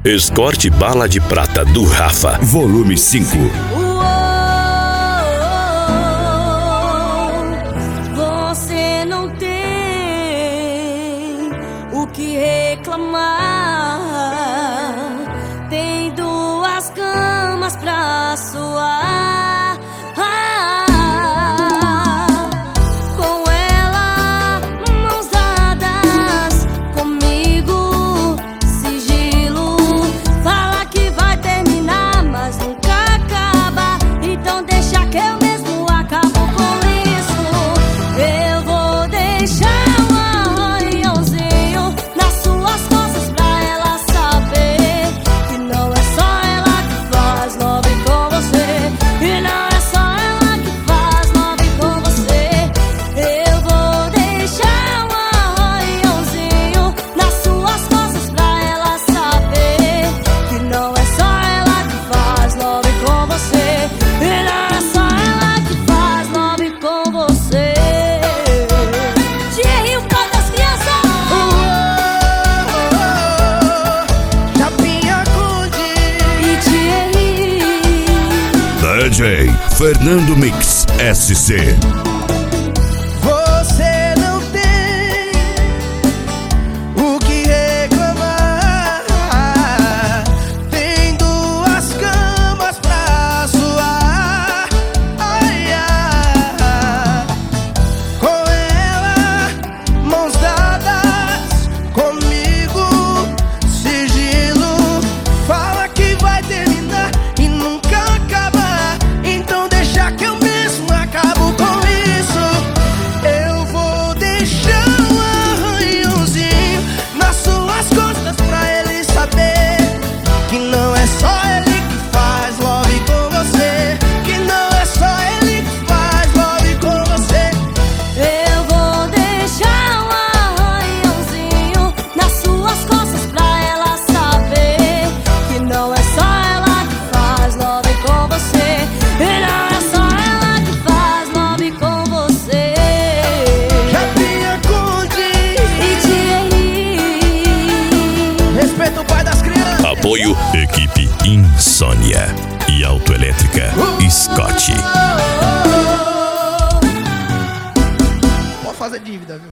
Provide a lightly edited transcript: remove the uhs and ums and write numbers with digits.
Escort Bala de Prata do Rafa, volume 5. Você não tem o que reclamar. Tem duas camas pra suar. Com ela, mãos dadas, comigo, sigilo. Fala que vai terminar, mas nunca acaba. Então deixa que eu mesmo acabo com isso. Eu vou deixar um arranhãozinho nas suas costas pra ela saber que não é só ela que faz love com você. E não é só ela que faz love com você. Eu vou deixar um arranhãozinho nas suas costas pra ela saber que não é só ela que faz love com você. E não é só ela que faz love com você. Thierry, o pai das crianças. Chapinha Conde E Thierry. DJ Fernando Mix SC. Você não tem o que reclamar. Tem duas camas pra suar. Ai, ai. Com ela, mãos dadas, comigo, sigilo. Fala que vai terminar e nunca acabar. Então deixa que eu mesmo acabo com isso. Eu vou deixar um arranhãozinho nas suas costas pra ele saber que não é só ele que faz love com você. Que não é só ele que faz love com você. Eu vou deixar um arranhãozinho nas suas costas pra ela saber que não é só ela que faz love com você. E não é só ela que faz love com você. Chapinha Conde E Thierry. respeita o pai das crianças. Apoio Equipe Insônia e Autoelétrica Scott. Pode fazer dívida, viu?